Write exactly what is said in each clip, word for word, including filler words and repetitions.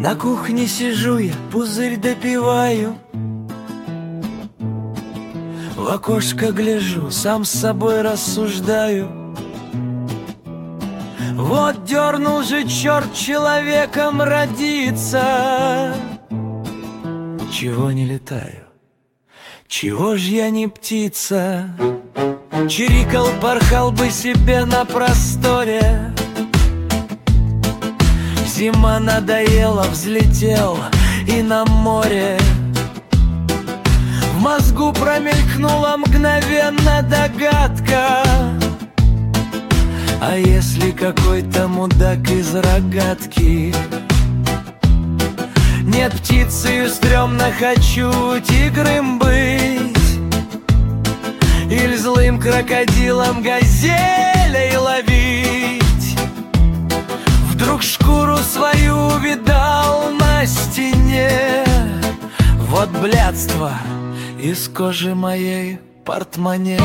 На кухне сижу я, пузырь допиваю, в окошко гляжу, сам с собой рассуждаю. Вот дернул же черт человеком родиться. Чего не летаю, чего ж я не птица? Чирикал, порхал бы себе на просторе. Зима надоела, взлетел и на море. В мозгу промелькнула мгновенно догадка: а если какой-то мудак из рогатки? Нет, птицею стрёмно, хочу тигром быть, или злым крокодилом газелей ловить. Вдруг шкуру свою увидал на стене. Вот блядство из кожи моей портмоне.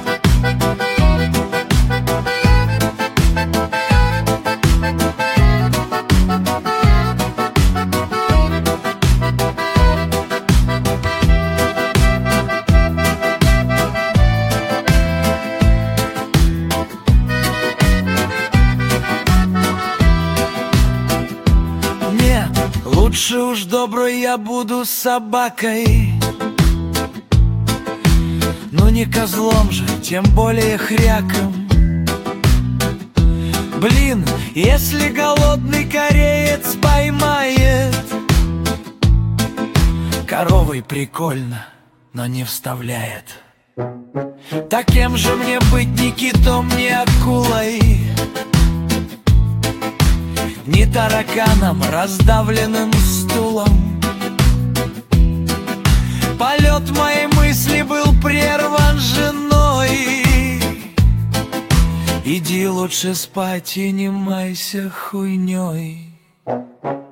Лучше уж добрый я буду собакой, но не козлом же, тем более хряком. Блин, если голодный кореец поймает, коровой прикольно, но не вставляет. Так кем же мне быть, ни китом, ни акулой, ни тараканом, раздавленным стулом? Полет моей мысли был прерван женой. Иди лучше спать и не майся хуйней.